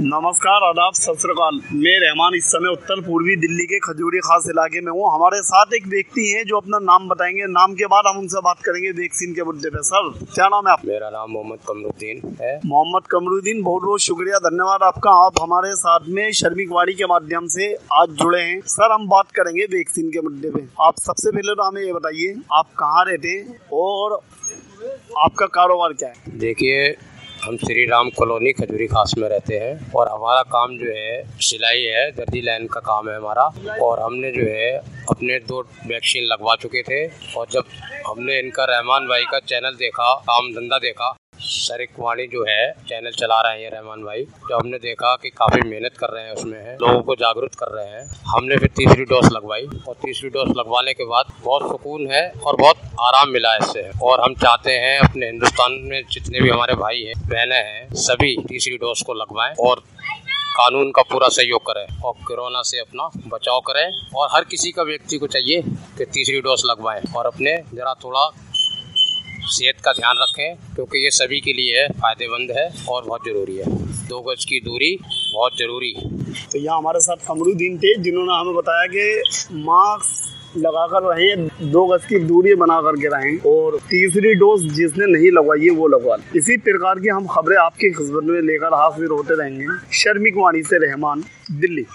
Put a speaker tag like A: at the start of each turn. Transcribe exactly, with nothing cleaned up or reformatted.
A: नमस्कार, आदाब, सत श्री अकाल। मैं रहमान इस समय उत्तर पूर्वी दिल्ली के खजूरी खास इलाके में हूँ। हमारे साथ एक व्यक्ति हैं जो अपना नाम बताएंगे। नाम के बाद हम उनसे बात करेंगे वैक्सीन के मुद्दे पे। सर, क्या नाम है आपका?
B: मेरा नाम मोहम्मद कमरुद्दीन है।
A: मोहम्मद कमरुद्दीन, बहुत बहुत शुक्रिया, धन्यवाद आपका। आप हमारे साथ में श्रमिक वाड़ी के माध्यम से आज जुड़े हैं। सर, हम बात करेंगे वैक्सीन के मुद्दे पे। आप सबसे पहले तो हमें ये बताइए, आप कहाँ रहते हैं और आपका कारोबार क्या है?
B: देखिए, हम श्री राम कॉलोनी खजूरी खास में रहते हैं और हमारा काम जो है सिलाई है, दर्जी लाइन का काम है हमारा। और हमने जो है अपने दो वैक्सीन लगवा चुके थे और जब हमने इनका रहमान भाई का चैनल देखा, काम धंधा देखा, श्रमिक वाणी जो है चैनल चला रहे हैं रहमान भाई, जब हमने देखा कि काफ़ी मेहनत कर रहे हैं उसमें है, लोगों को जागरूक कर रहे हैं, हमने फिर तीसरी डोज लगवाई और तीसरी डोज लगवाने के बाद बहुत सुकून है और बहुत आराम मिला इससे। और हम चाहते हैं अपने हिंदुस्तान में जितने भी हमारे भाई हैं, बहनें हैं, सभी तीसरी डोज को लगवाएं और कानून का पूरा सहयोग करें और कोरोना से अपना बचाव करें। और हर किसी का व्यक्ति को चाहिए कि तीसरी डोज लगवाएं और अपने ज़रा थोड़ा सेहत का ध्यान रखें, क्योंकि ये सभी के लिए फायदेमंद है और बहुत ज़रूरी है। दो गज की दूरी बहुत ज़रूरी है।
A: तो यहाँ हमारे साथ कमरुद्दीन थे जिन्होंने हमें बताया कि मास्क लगाकर रहें, दो गज की दूरी बना करके रहें और तीसरी डोज जिसने नहीं लगवाई है वो लगवा लें। इसी प्रकार की हम खबरें आपकी खिदमत में लेकर हाजिर होते रहेंगे। श्रमिक वाणी से रहमान, दिल्ली।